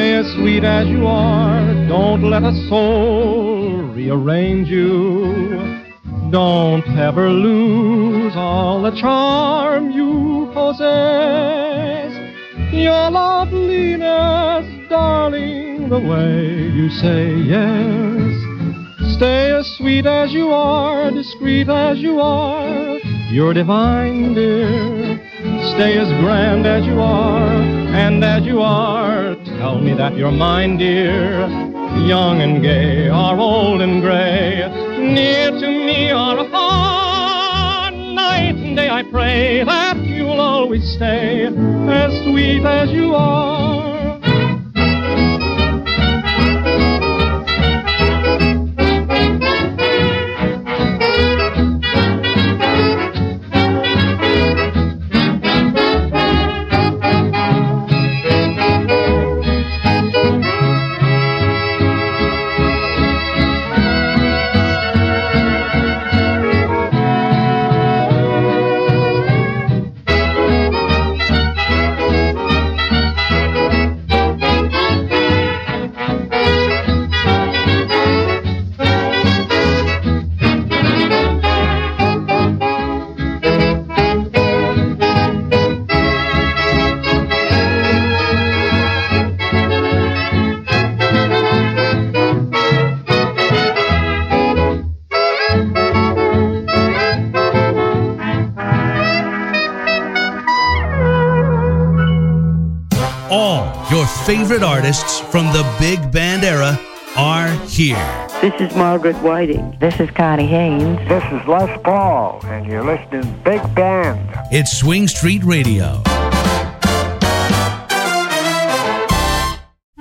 Stay as sweet as you are. Don't let a soul rearrange you. Don't ever lose all the charm you possess. Your loveliness, darling, the way you say yes. Stay as sweet as you are, discreet as you are. You're divine, dear. Stay as grand as you are, and as you are. Tell me that you're mine, dear. Young and gay, or old and gray. Near to me or afar, night and day I pray that you'll always stay as sweet as you are. Favorite artists from the big band era are here. This is Margaret Whiting. This is Connie Haynes. This is Les Paul, and you're listening to Big Band. It's Swing Street Radio.